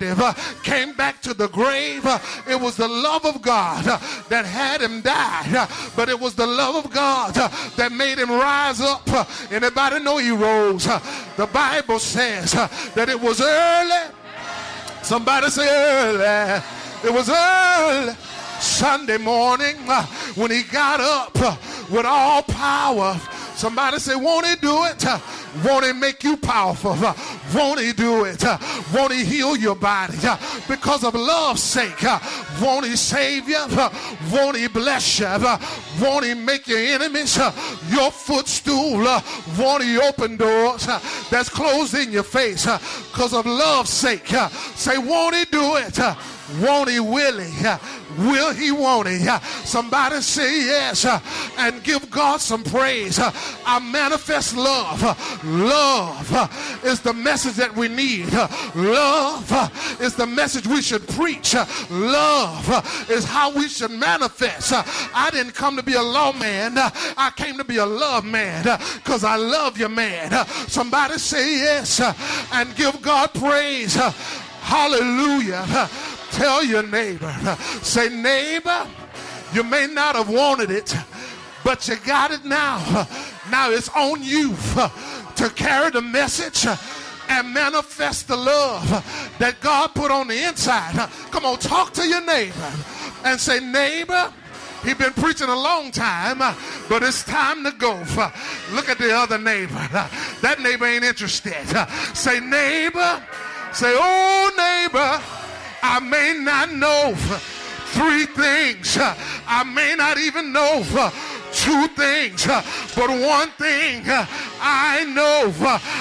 captive, came back to the grave. It was the love of God that had him die, but it was the love of God that made him rise up. Anybody know he rose? The Bible says that it was early. Somebody say early. It was early Sunday morning when he got up with all power. Somebody say, won't he do it? Won't he make you powerful? Won't he do it? Won't he heal your body? Because of love's sake, won't he save you? Won't he bless you? Won't he make your enemies your footstool? Won't he open doors that's closed in your face? Because of love's sake, say, won't he do it? Won't he, will he? Will he, won't he? Somebody say yes and give God some praise. I manifest love. Love is the message that we need. Love is the message we should preach. Love is how we should manifest. I didn't come to be a lawman. I came to be a love man because I love you, man. Somebody say yes and give God praise. Hallelujah. Tell your neighbor, say, neighbor, you may not have wanted it, but you got it now. Now it's on you to carry the message and manifest the love that God put on the inside. Come on, talk to your neighbor and say, neighbor, he's been preaching a long time, but it's time to go. Look at the other neighbor. That neighbor ain't interested. Say, neighbor, say, oh, neighbor, I may not know 3 things. I may not even know 2 things. But one thing I know.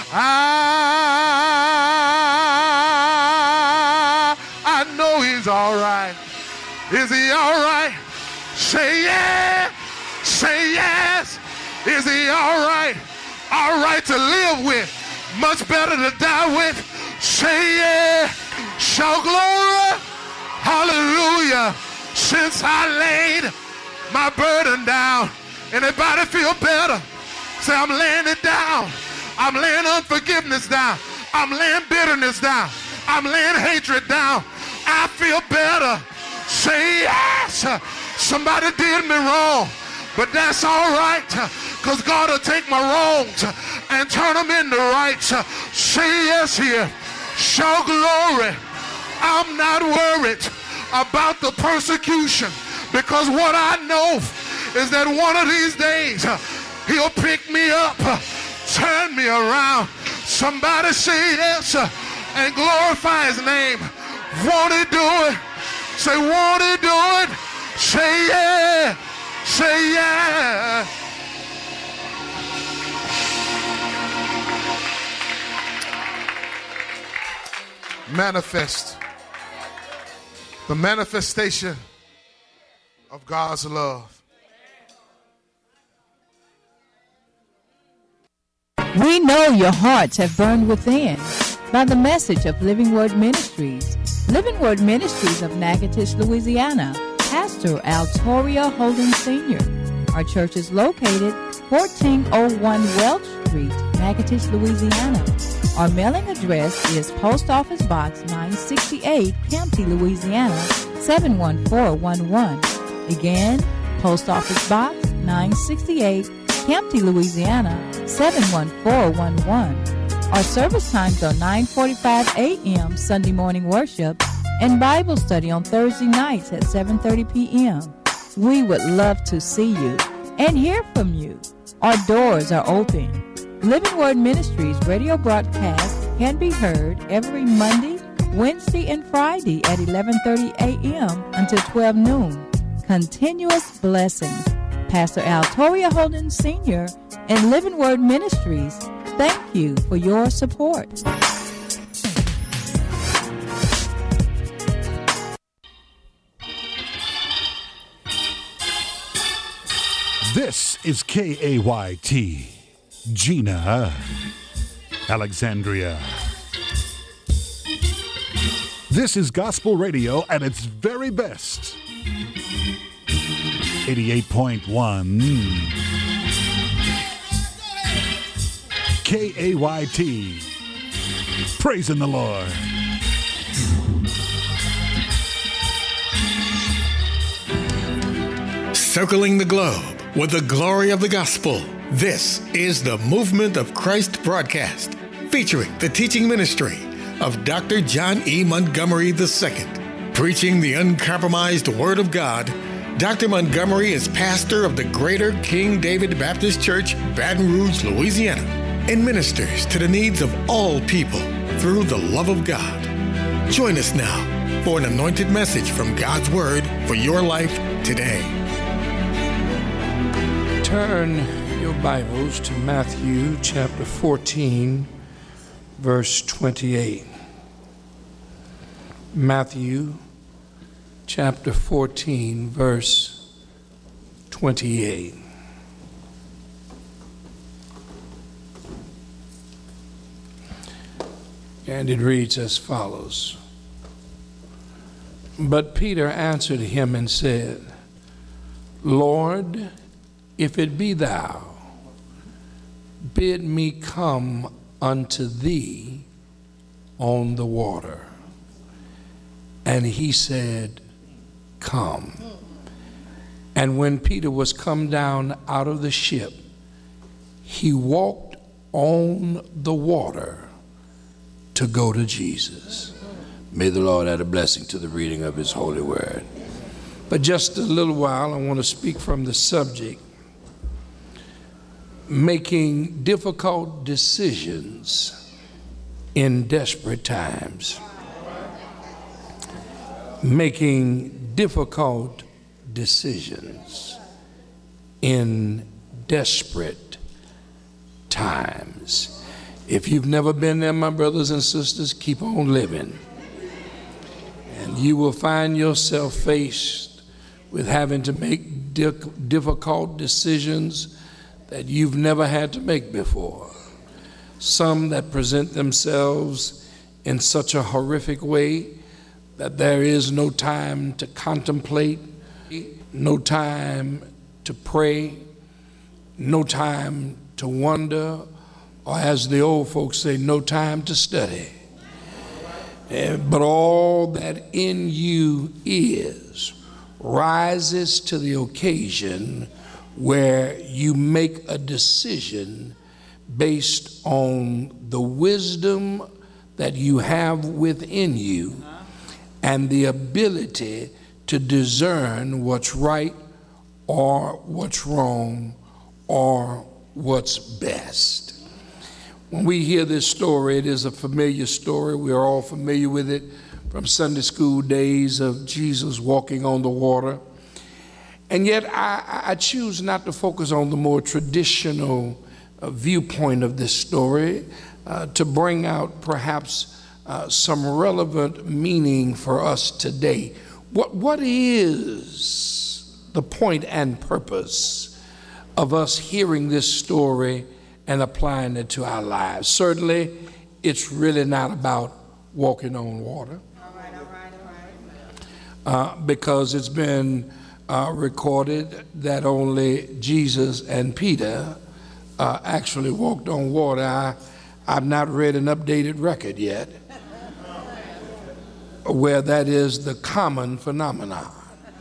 I know he's all right. Is he all right? Say yeah. Say yes. Is he all right? All right to live with. Much better to die with. Say yeah. Shout glory, hallelujah, since I laid my burden down. Anybody feel better? Say, I'm laying it down. I'm laying unforgiveness down. I'm laying bitterness down. I'm laying hatred down. I feel better. Say yes. Somebody did me wrong, but that's all right, because God will take my wrongs and turn them into rights. Say yes here. Shout glory. I'm not worried about the persecution, because what I know is that one of these days he'll pick me up, turn me around. Somebody say yes and glorify his name. Won't he do it? Say, won't he do it? Say yeah. Say yeah. Manifest. The manifestation of God's love. We know your hearts have burned within by the message of Living Word Ministries. Living Word Ministries of Natchitoches, Louisiana. Pastor Altoria Holden Sr. Our church is located 1401 Welch Street, Natchitoches, Louisiana. Our mailing address is Post Office Box 968, Campty, Louisiana, 71411. Again, Post Office Box 968, Campty, Louisiana, 71411. Our service times are 9:45 a.m. Sunday morning worship and Bible study on Thursday nights at 7:30 p.m. We would love to see you and hear from you. Our doors are open. Living Word Ministries radio broadcast can be heard every Monday, Wednesday, and Friday at 11:30 a.m. until 12 noon. Continuous blessings. Pastor Altoria Holden Sr. and Living Word Ministries, thank you for your support. This is KAYT, Gina, Alexandria. This is gospel radio at its very best. 88.1 KAYT. Praising the Lord. circling the globe with the glory of the gospel. This is the Movement of Christ broadcast, featuring the teaching ministry of Dr. John E. Montgomery II. Preaching the uncompromised Word of God, Dr. Montgomery is pastor of the Greater King David Baptist Church, Baton Rouge, Louisiana, and ministers to the needs of all people through the love of God. Join us now for an anointed message from God's Word for your life today. Turn your Bibles to Matthew chapter 14, verse 28. Matthew chapter 14, verse 28. And it reads as follows. But Peter answered him and said, Lord, if it be thou, bid me come unto thee on the water. And he said, Come. And when Peter was come down out of the ship, he walked on the water to go to Jesus. May the Lord add a blessing to the reading of his holy word. But just a little while, I want to speak from the subject, making difficult decisions in desperate times. Making difficult decisions in desperate times. If you've never been there, my brothers and sisters, keep on living. And you will find yourself faced with having to make difficult decisions that you've never had to make before. Some that present themselves in such a horrific way that there is no time to contemplate, no time to pray, no time to wonder, or as the old folks say, no time to study. But all that in you is rises to the occasion where you make a decision based on the wisdom that you have within you and the ability to discern what's right or what's wrong or what's best. When we hear this story, it is a familiar story. We are all familiar with it from Sunday school days of Jesus walking on the water. And yet I choose not to focus on the more traditional viewpoint of this story to bring out perhaps some relevant meaning for us today. What is the point and purpose of us hearing this story and applying it to our lives? Certainly, it's really not about walking on water. Because it's been recorded that only Jesus and Peter actually walked on water. I've not read an updated record yet where that is the common phenomenon.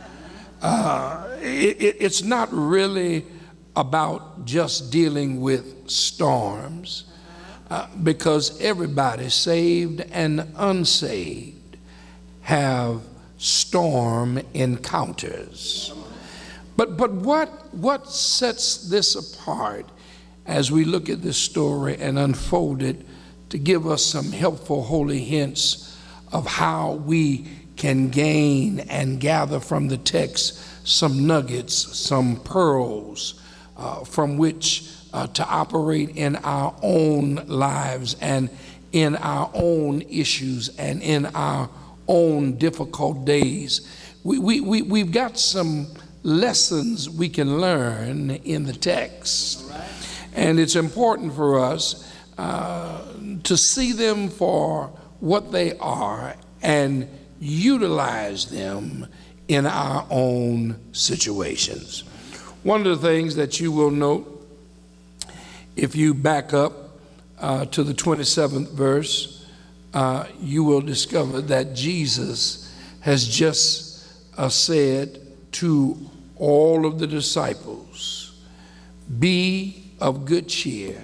It's not really about just dealing with storms, because everybody, saved and unsaved, have storm encounters. But what sets this apart as we look at this story and unfold it to give us some helpful holy hints of how we can gain and gather from the text some nuggets, some pearls from which to operate in our own lives and in our own issues and in our own difficult days. We've got some lessons we can learn in the text. And it's important for us to see them for what they are and utilize them in our own situations. One of the things that you will note, if you back up to the 27th verse, you will discover that Jesus has just said to all of the disciples, "Be of good cheer.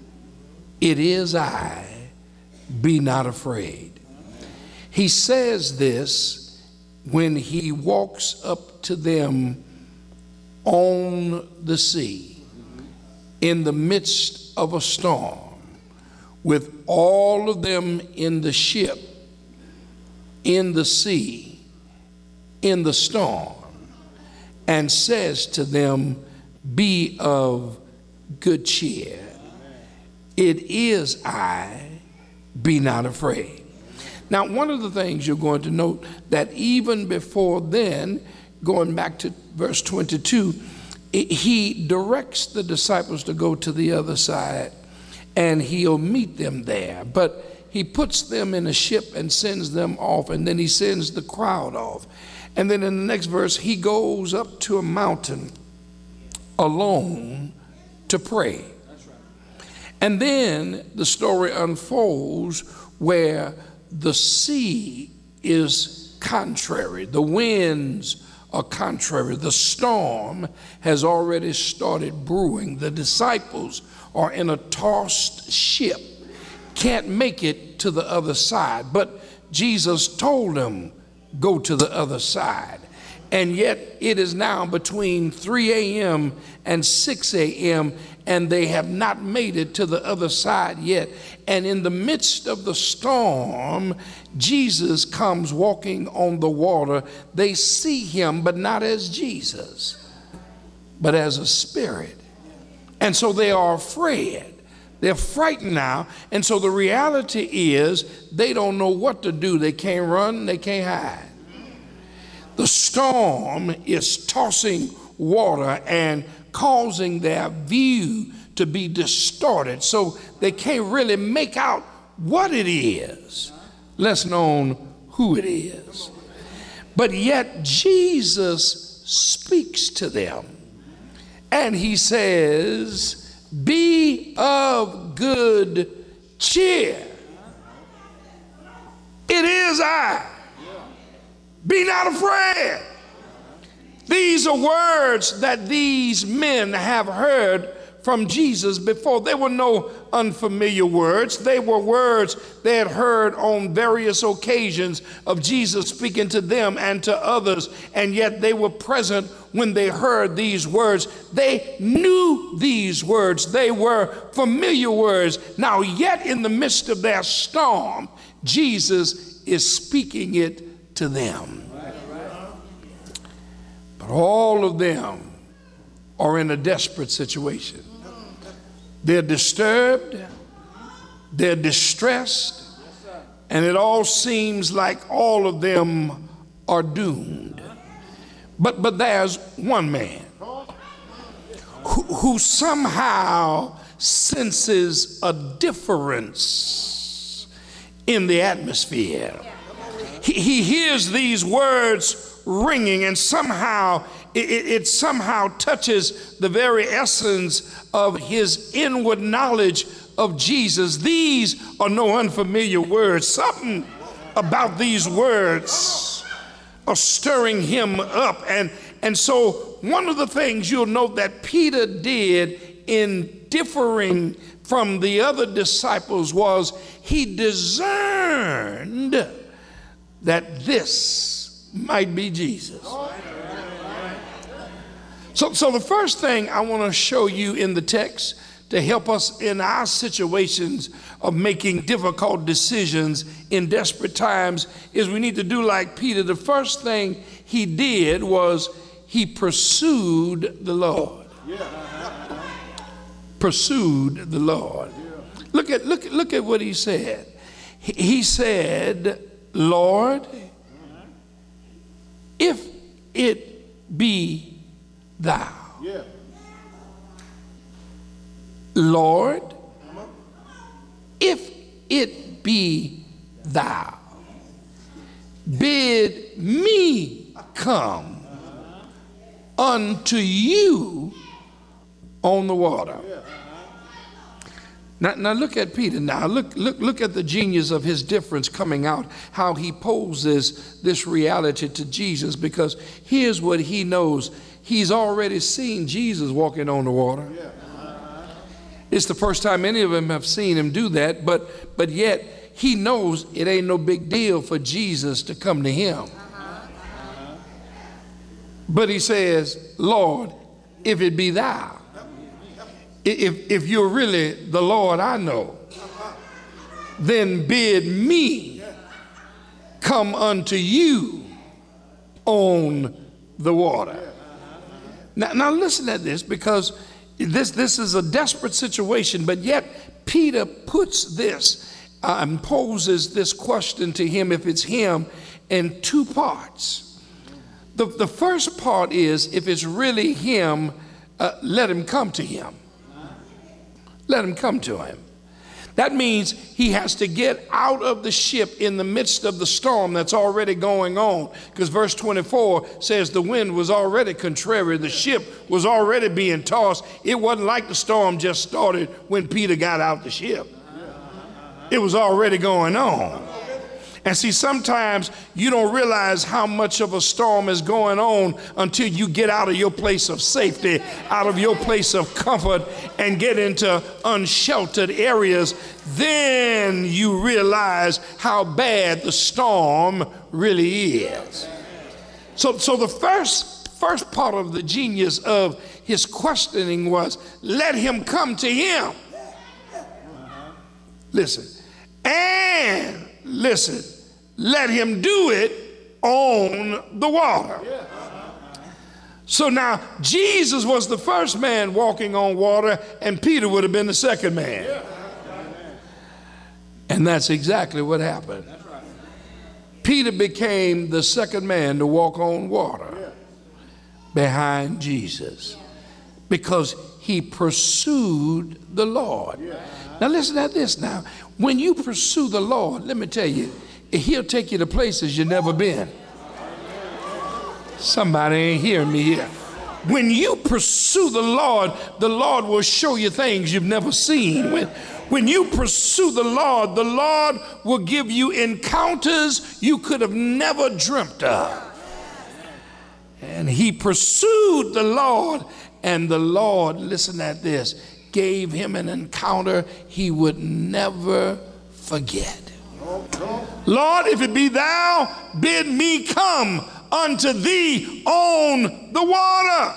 It is I. Be not afraid." He says this when he walks up to them on the sea in the midst of a storm, with all of them in the ship, in the sea, in the storm, and says to them, "Be of good cheer. It is I. Be not afraid." Now, one of the things you're going to note that even before then, going back to verse 22, he directs the disciples to go to the other side and he'll meet them there. But he puts them in a ship and sends them off, and then he sends the crowd off. And then in the next verse, he goes up to a mountain alone to pray. And then the story unfolds where the sea is contrary, the winds are contrary, the storm has already started brewing. The disciples are in a tossed ship, can't make it to the other side, but Jesus told them, "Go to the other side." And yet it is now between 3 a.m. and 6 a.m. and they have not made it to the other side yet. And in the midst of the storm, Jesus comes walking on the water. They see him, but not as Jesus, but as a spirit. And so they are afraid. They're frightened now. And so the reality is they don't know what to do. They can't run, they can't hide. The storm is tossing water and causing their view to be distorted, so they can't really make out what it is, less known who it is. But yet Jesus speaks to them and he says, "Be of good cheer. It is I. Be not afraid." These are words that these men have heard from Jesus before. They were no unfamiliar words. They were words they had heard on various occasions of Jesus speaking to them and to others, and yet they were present when they heard these words. They knew these words. They were familiar words. Now, yet in the midst of their storm, Jesus is speaking it to them. But all of them are in a desperate situation. They're disturbed, they're distressed, and it all seems like all of them are doomed. But there's one man who somehow senses a difference in the atmosphere. He hears these words ringing, and somehow it somehow touches the very essence of his inward knowledge of Jesus. These are no unfamiliar words. Something about these words are stirring him up. And so one of the things you'll note that Peter did in differing from the other disciples was he discerned that this might be Jesus. So the first thing I want to show you in the text to help us in our situations of making difficult decisions in desperate times is we need to do like Peter. The first thing he did was he pursued the Lord. Pursued the Lord. Look at what he said. He said, "Lord, if it be thou." Lord, if it be thou, bid me come unto you on the water. Now look at Peter. Now look at the genius of his difference coming out, how he poses this reality to Jesus, because here's what he knows. he's already seen Jesus walking on the water. It's the first time any of them have seen him do that, but yet he knows it ain't no big deal for Jesus to come to him. But he says, Lord, if it be thou, if you're really the Lord I know, then bid me come unto you on the water. Now listen at this, because this is a desperate situation, but yet Peter puts this and poses this question to him, if it's him, in two parts. The first part is, if it's really him, let him come to him. Let him come to him. That means he has to get out of the ship in the midst of the storm that's already going on. Because verse 24 says the wind was already contrary. The ship was already being tossed. It wasn't like the storm just started when Peter got out the ship. It was already going on. And see, sometimes you don't realize how much of a storm is going on until you get out of your place of safety, out of your place of comfort, and get into unsheltered areas. Then you realize how bad the storm really is. So the first part of the genius of his questioning was, let him come to him. Listen. And listen, let him do it on the water. So now Jesus was the first man walking on water, and Peter would have been the second man. And that's exactly what happened. Peter became the second man to walk on water behind Jesus, because he pursued the Lord. Now listen at this now. When you pursue the Lord, let me tell you, he'll take you to places you've never been. Somebody ain't hearing me here. When you pursue the Lord will show you things you've never seen. When you pursue the Lord will give you encounters you could have never dreamt of. And he pursued the Lord, and the Lord, listen at this, gave him an encounter he would never forget. Lord, if it be thou, bid me come unto thee on the water.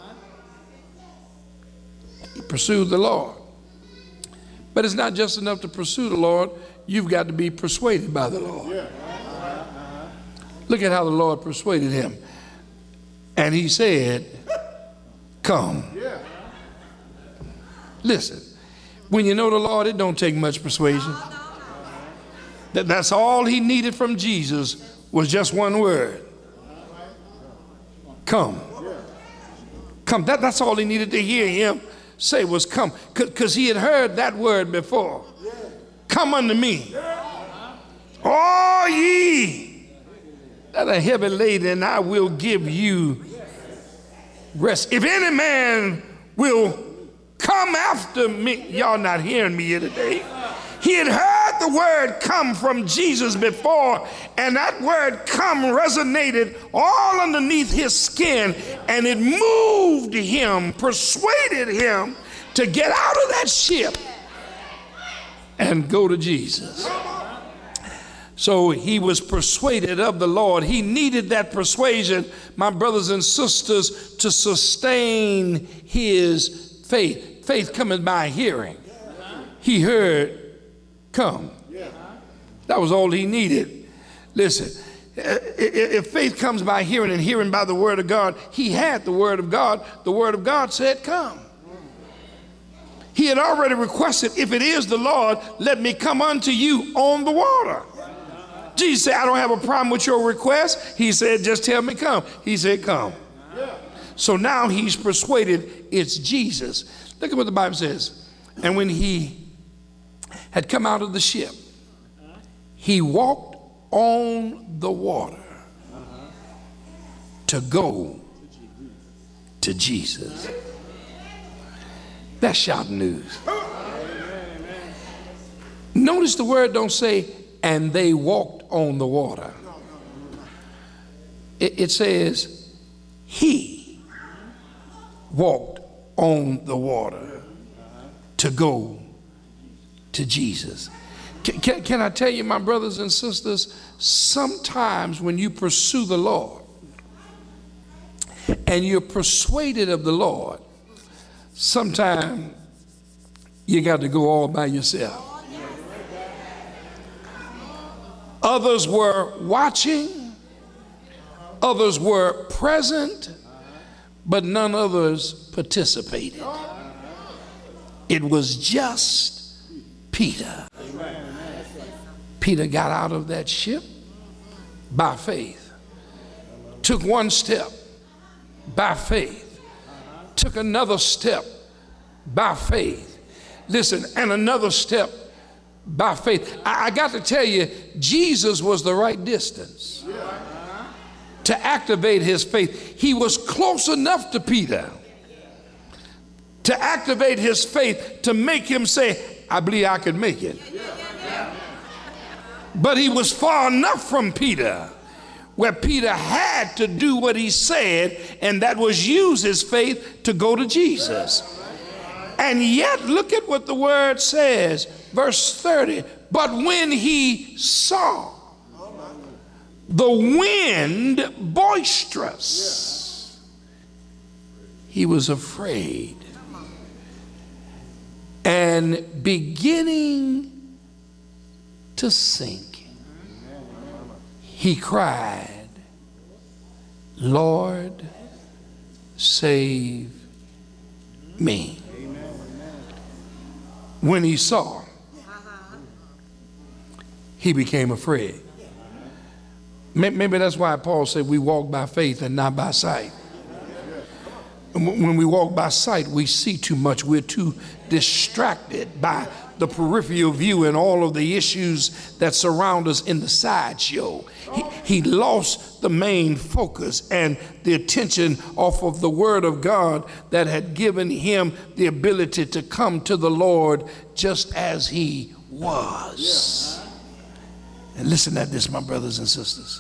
He pursued the Lord. But it's not just enough to pursue the Lord, you've got to be persuaded by the Lord. Look at how the Lord persuaded him. And he said, come. Listen, when you know the Lord, it don't take much persuasion. That's all he needed from Jesus was just one word. Come. Come. That's all he needed to hear him say was come. Because he had heard that word before. Come unto me. All ye that are heavy laden, and I will give you rest. If any man will come after me. Y'all not hearing me here today. He had heard the word come from Jesus before, and that word come resonated all underneath his skin, and it moved him, persuaded him to get out of that ship and go to Jesus. So he was persuaded of the Lord. He needed that persuasion, my brothers and sisters, to sustain his faith. Faith cometh by hearing. He heard, come. That was all he needed. Listen, if faith comes by hearing and hearing by the word of God, he had the word of God. The word of God said, come. He had already requested, if it is the Lord, let me come unto you on the water. Jesus said, I don't have a problem with your request. He said, just tell me come. He said, come. So now he's persuaded it's Jesus. Look at what the Bible says. And when he had come out of the ship, he walked on the water to go to Jesus. That's shouting news. Notice the word don't say, and they walked on the water. It says, he walked on the water to go to Jesus. Can I tell you, my brothers and sisters, sometimes when you pursue the Lord and you're persuaded of the Lord, sometimes you got to go all by yourself. Others were watching, others were present, but none others participated. It was just Peter. Peter got out of that ship by faith, took one step by faith, took another step by faith. Listen, and another step by faith. I got to tell you, Jesus was the right distance to activate his faith. He was close enough to Peter to activate his faith, to make him say, I believe I could make it. But he was far enough from Peter where Peter had to do what he said, and that was use his faith to go to Jesus. And yet, look at what the word says, verse 30. But when he saw the wind boisterous, he was afraid. And beginning to sink, he cried, Lord, save me. When he saw, he became afraid. Maybe that's why Paul said we walk by faith and not by sight. When we walk by sight, we see too much. We're too distracted by the peripheral view and all of the issues that surround us in the sideshow. He lost the main focus and the attention off of the Word of God that had given him the ability to come to the Lord just as he was. And listen at this, my brothers and sisters.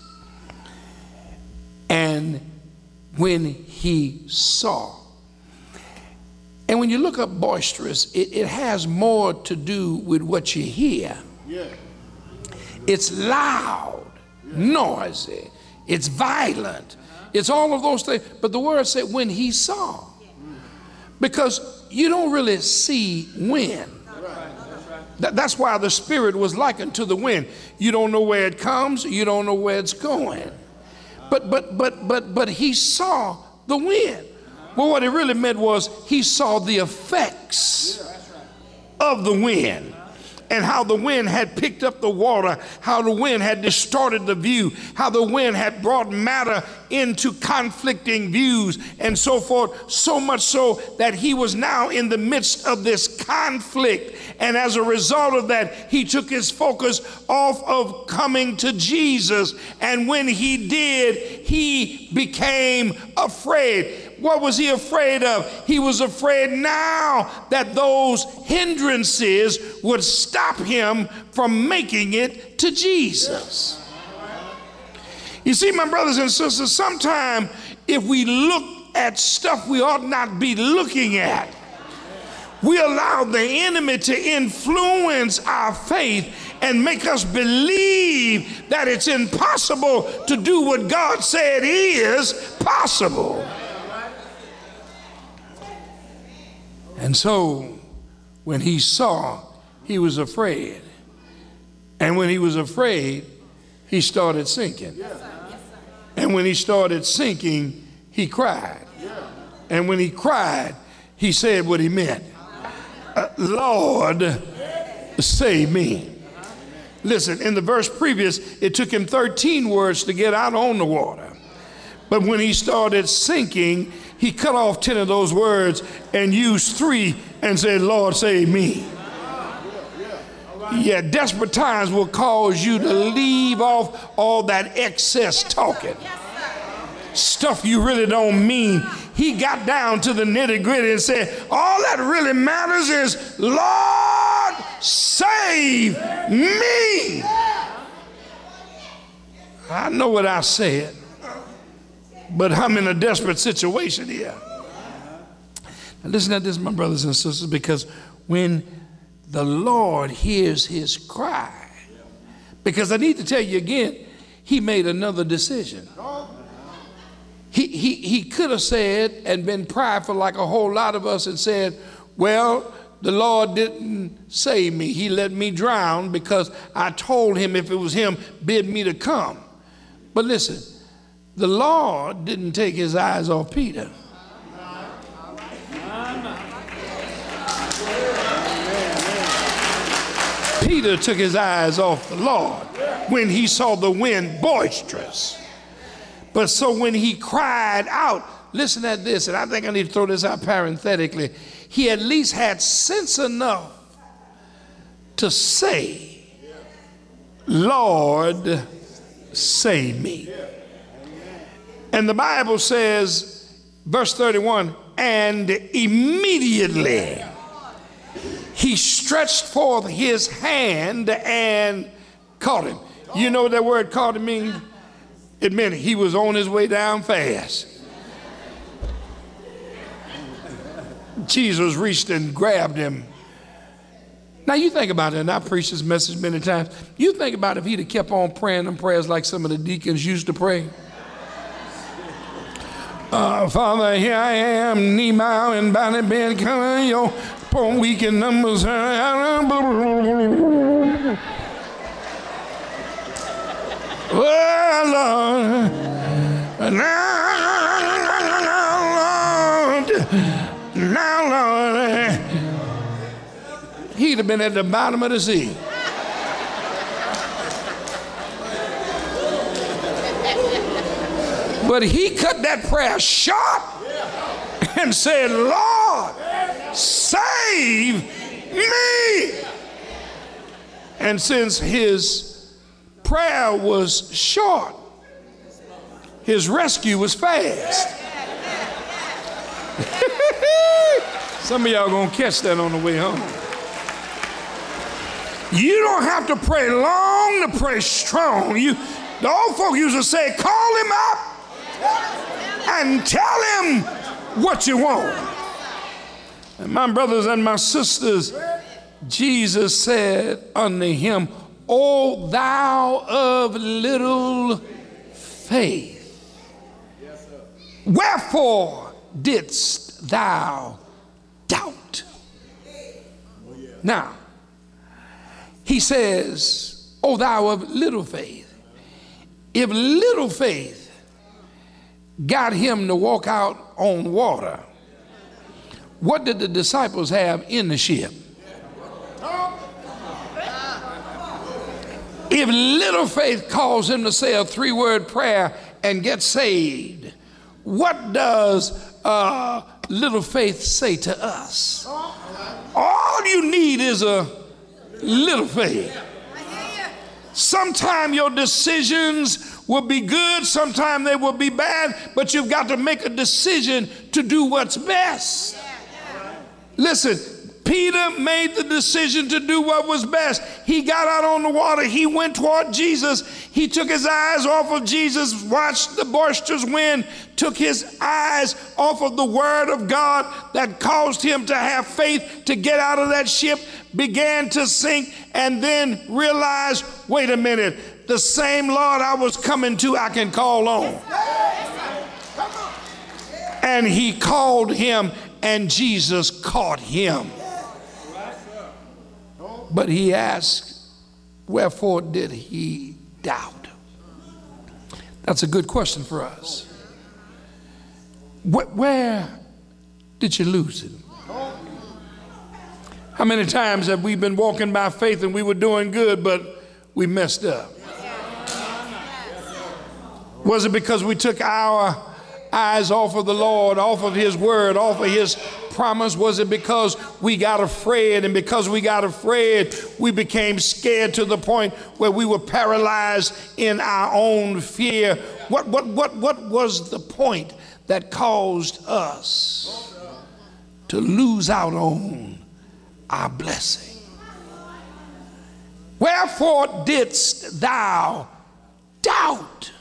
And when he saw, and when you look up boisterous, it has more to do with what you hear. It's loud, noisy, it's violent, it's all of those things. But the word said when he saw, because you don't really see wind. That's why the Spirit was likened to the wind. You don't know where it comes, you don't know where it's going. But he saw the wind. Well, what it really meant was he saw the effects of the wind and how the wind had picked up the water, how the wind had distorted the view, how the wind had brought matter into conflicting views and so forth, so much so that he was now in the midst of this conflict. And as a result of that, he took his focus off of coming to Jesus. And when he did, he became afraid. What was he afraid of? He was afraid now that those hindrances would stop him from making it to Jesus. You see, my brothers and sisters, sometimes if we look at stuff we ought not be looking at, we allow the enemy to influence our faith and make us believe that it's impossible to do what God said is possible. And so when he saw, he was afraid. And when he was afraid, he started sinking. And when he started sinking, he cried. And when he cried, he said what he meant. Lord, save me. Listen, in the verse previous, it took him 13 words to get out on the water. But when he started sinking, he cut off 10 of those words and used 3 and said, Lord, save me. Yeah, desperate times will cause you to leave off all that excess talking. Stuff you really don't mean. He got down to the nitty-gritty and said, all that really matters is, Lord, save me. I know what I said, but I'm in a desperate situation here. And listen to this, my brothers and sisters, because when the Lord hears his cry, because I need to tell you again, he made another decision. He could have said and been prideful like a whole lot of us and said, well, the Lord didn't save me. He let me drown because I told him if it was him, bid me to come. But listen, the Lord didn't take his eyes off Peter. Peter took his eyes off the Lord when he saw the wind boisterous. But so when he cried out, listen at this, and I think I need to throw this out parenthetically, he at least had sense enough to say, Lord, save me. And the Bible says, verse 31, and immediately he stretched forth his hand and caught him. You know what that word caught him means? It meant he was on his way down fast. Jesus reached and grabbed him. Now you think about it, and I preached this message many times. You think about if he'd have kept on praying them prayers like some of the deacons used to pray. Father, here I am, knee bow and body bend, coming your poor weak and numbers. Oh, Lord, now, Lord, he'd have been at the bottom of the sea. But he cut that prayer short and said, Lord, save me. And since his prayer was short, his rescue was fast. Some of y'all gonna catch that on the way home. You don't have to pray long to pray strong. The old folk used to say, call him up and tell him what you want. And my brothers and my sisters, Jesus said unto him, O thou of little faith, wherefore didst thou doubt? Now, he says, O thou of little faith. If little faith got him to walk out on water, what did the disciples have in the ship? If little faith caused him to say a 3-word prayer and get saved, what does little faith say to us? All you need is a little faith. Sometimes your decisions will be good, sometimes they will be bad, but you've got to make a decision to do what's best. Listen, Peter made the decision to do what was best. He got out on the water. He went toward Jesus. He took his eyes off of Jesus, watched the boisterous wind, took his eyes off of the word of God that caused him to have faith to get out of that ship, began to sink, and then realized, wait a minute, the same Lord I was coming to, I can call on. And he called him, and Jesus caught him. But he asked, wherefore did he doubt? That's a good question for us. Where did you lose it? How many times have we been walking by faith and we were doing good, but we messed up? Was it because we took our eyes off of the Lord, off of his word, off of his promise? Was it because we got afraid, and because we got afraid, we became scared to the point where we were paralyzed in our own fear? What was the point that caused us to lose out on our blessing? Wherefore didst thou doubt?